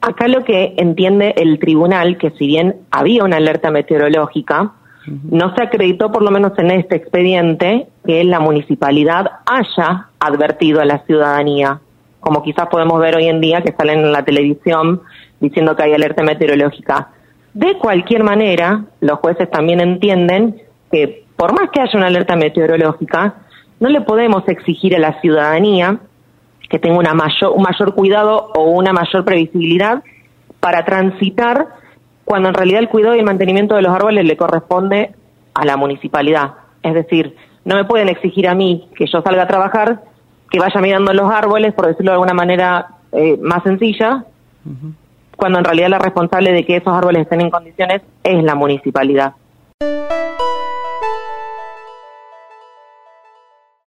Acá lo que entiende el tribunal, que si bien había una alerta meteorológica, no se acreditó, por lo menos en este expediente, que la municipalidad haya advertido a la ciudadanía, como quizás podemos ver hoy en día que salen en la televisión diciendo que hay alerta meteorológica. De cualquier manera, los jueces también entienden que por más que haya una alerta meteorológica, no le podemos exigir a la ciudadanía que tenga un mayor cuidado o una mayor previsibilidad para transitar, cuando en realidad el cuidado y el mantenimiento de los árboles le corresponde a la municipalidad. Es decir, no me pueden exigir a mí que yo salga a trabajar, que vaya mirando los árboles, por decirlo de alguna manera más sencilla, cuando en realidad la responsable de que esos árboles estén en condiciones es la municipalidad.